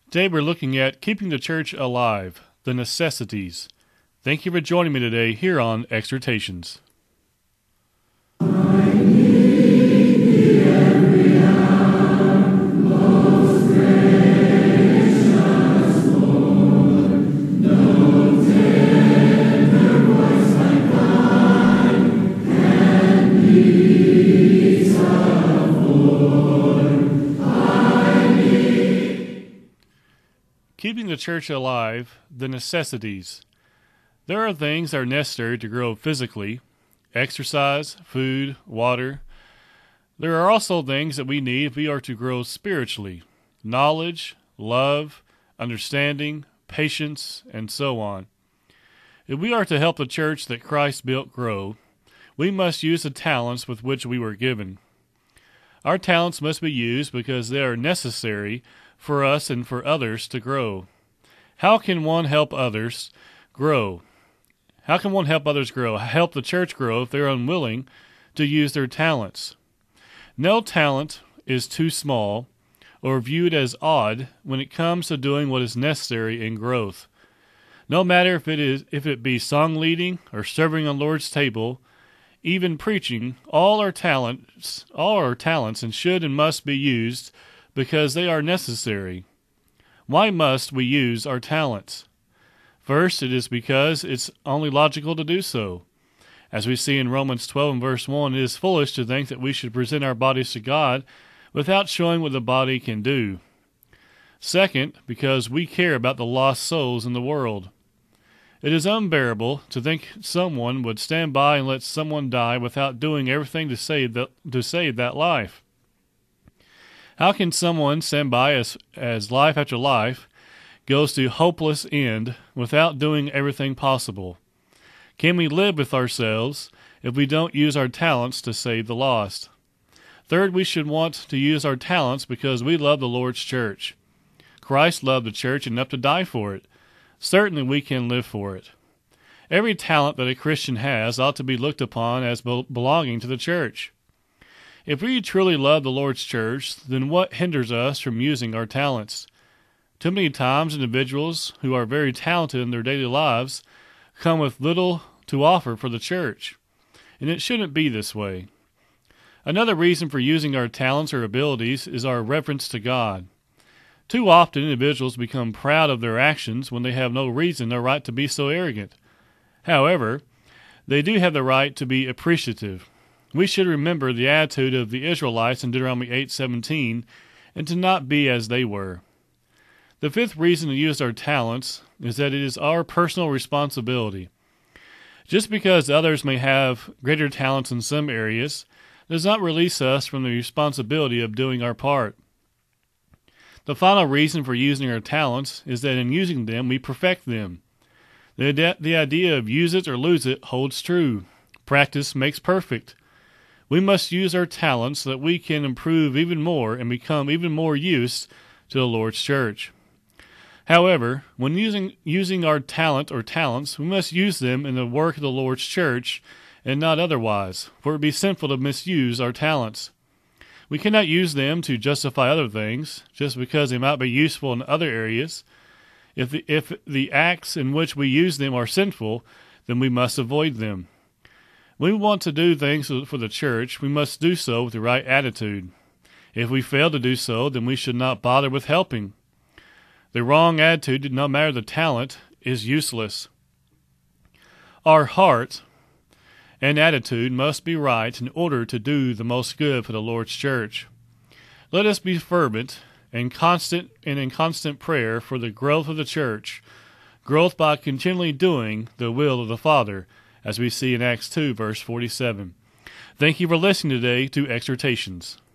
Today we're looking at keeping the church alive, the necessities. Thank you for joining me today here on Exhortations. Keeping the church alive, the necessities. There are things that are necessary to grow physically: exercise, food, water. There are also things that we need if we are to grow spiritually: knowledge, love, understanding, patience, and so on. If we are to help the church that Christ built grow, we must use the talents with which we were given. Our talents must be used because they are necessary for us and for others to grow. How can one help others grow? How can one help others grow? Help the church grow if they're unwilling to use their talents. No talent is too small or viewed as odd when it comes to doing what is necessary in growth. No matter if it be song leading or serving on the Lord's table, even preaching, all our talents and should and must be used because they are necessary. Why must we use our talents? First, it is because it's only logical to do so. As we see in Romans 12 and verse 1, it is foolish to think that we should present our bodies to God without showing what the body can do. Second, because we care about the lost souls in the world. It is unbearable to think someone would stand by and let someone die without doing everything to save that life. How can someone stand by as life after life goes to hopeless end without doing everything possible? Can we live with ourselves if we don't use our talents to save the lost? Third, we should want to use our talents because we love the Lord's church. Christ loved the church enough to die for it. Certainly we can live for it. Every talent that a Christian has ought to be looked upon as belonging to the church. If we truly love the Lord's church, then what hinders us from using our talents? Too many times individuals who are very talented in their daily lives come with little to offer for the church, and it shouldn't be this way. Another reason for using our talents or abilities is our reverence to God. Too often individuals become proud of their actions when they have no reason or right to be so arrogant. However, they do have the right to be appreciative. We should remember the attitude of the Israelites in Deuteronomy 8:17 and to not be as they were. The fifth reason to use our talents is that it is our personal responsibility. Just because others may have greater talents in some areas does not release us from the responsibility of doing our part. The final reason for using our talents is that in using them we perfect them. The idea of use it or lose it holds true. Practice makes perfect. We must use our talents so that we can improve even more and become even more use to the Lord's church. However, when using our talent or talents, we must use them in the work of the Lord's church and not otherwise, for it would be sinful to misuse our talents. We cannot use them to justify other things, just because they might be useful in other areas. If the acts in which we use them are sinful, then we must avoid them. When we want to do things for the church, we must do so with the right attitude. If we fail to do so, then we should not bother with helping. The wrong attitude, no matter the talent, is useless. Our heart and attitude must be right in order to do the most good for the Lord's church. Let us be fervent and in constant prayer for the growth of the church, growth by continually doing the will of the Father, as we see in Acts 2, verse 47. Thank you for listening today to Exhortations.